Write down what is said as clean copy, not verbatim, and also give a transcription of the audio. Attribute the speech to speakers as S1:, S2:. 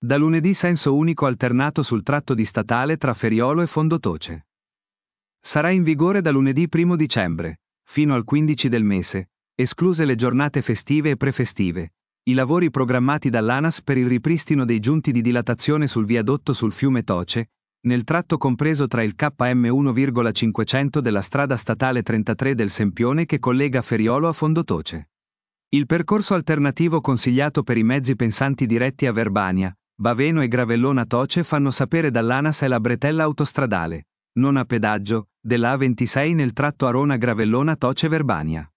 S1: Da lunedì senso unico alternato sul tratto di statale tra Feriolo e Fondotoce. Sarà in vigore da lunedì 1 dicembre, fino al 15 del mese, escluse le giornate festive e prefestive, i lavori programmati dall'ANAS per il ripristino dei giunti di dilatazione sul viadotto sul fiume Toce, nel tratto compreso tra il KM 1,500 della strada statale 33 del Sempione che collega Feriolo a Fondotoce. Il percorso alternativo consigliato per i mezzi pensanti diretti a Verbania, Baveno e Gravellona Toce fanno sapere dall'ANAS è la bretella autostradale, non a pedaggio, della A26 nel tratto Arona Gravellona Toce Verbania.